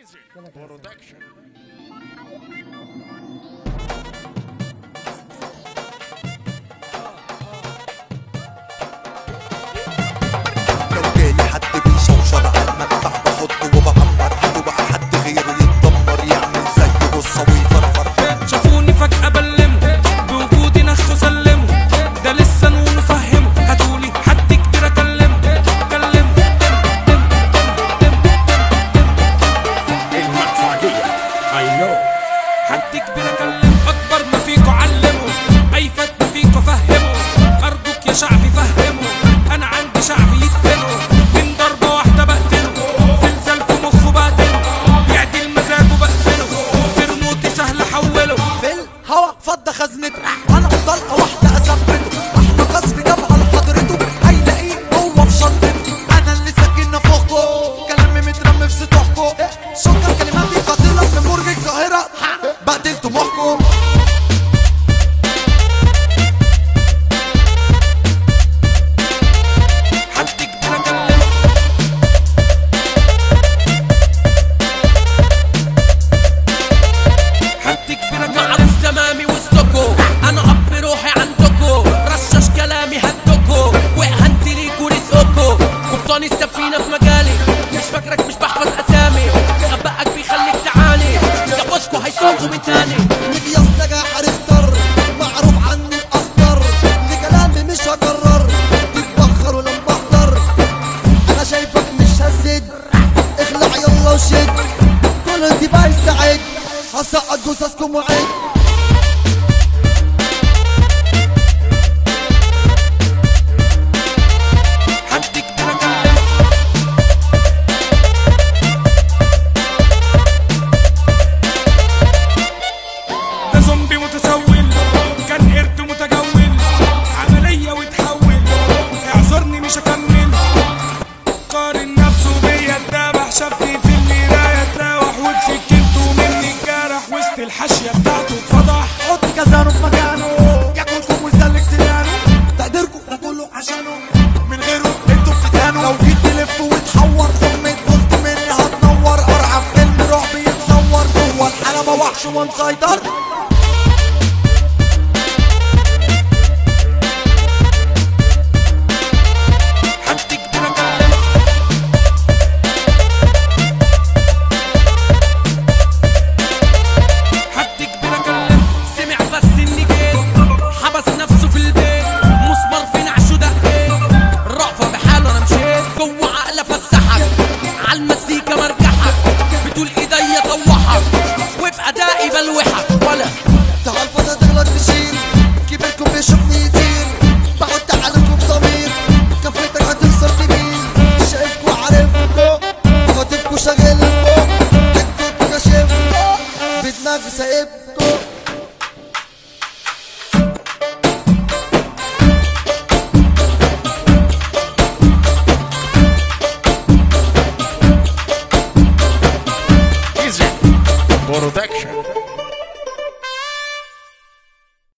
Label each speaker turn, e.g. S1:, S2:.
S1: لو جالي حد بيشوشر على المدفع بحطه وبعمر حده بقى حد غيره يتدمر يعمل زي بصة ويفرفر.
S2: شافوني فجأة بلمه بوجودي نخ سلمه ده لسه نقول فهمه هاتولي حد كبير اكلمه
S3: المدفعية I know
S2: حد كبير اكلمه اكبر ما فيكوا علمه ايفت ما فيكوا فهمه ارجوك يا شعبي فهمه انا عندي شعبي يدفنه من ضربة واحدة بقتله زلزال في مخه بقتله يعدل مزاجه بقفله برموتي سهل احوله
S1: في الهوا فضة خزنته انا بطلقة واحدة اثبته احنا قصف جبهة لحضرته هيلاقيه هو في شنطته انا اللي ساكنة فوقكم كلامي مترمي في سطوحكم شكر كلماتي قاتلة من برج القاهرة بقتل طموحكم.
S2: السفينة في مجالي مش فاكرك مش بحفظ اسامي غبائك بيخليك تعاني يا بوسكو هيسوقوا من تاني
S1: مقياس نجاح اختار معروف عني الاخضر لكلامي مش هكرر تتبخر ولا مبخر انا شايفك مش هسد اخلع يلا وشد كل انتباه يستعد هسقط جثثكم وعد.
S2: شافني في المراية اتلاوح وبسكنته مني الجرح وسط الحاشية بتاعته اتفضح
S1: حط كزانه في مكانه ياكلكم ويسلك سنانه تقديركم ده كله عشانه من غيره انتوا بتتهانوا لو جيت تلف وتحور خمة قلت مني هتنور ارعب فيلم رعب يتصور جوه الحلبة وحش ومسيطر. تعال فضا تغلط تشيل كبيركم بيشوفني يطير بحط عليكم ضمير كفتك هتخسر تميل شايفكوا عارفكوا خاطفكوا شاغلكوا انتوا كاشفكوا بدماغي سايبكوا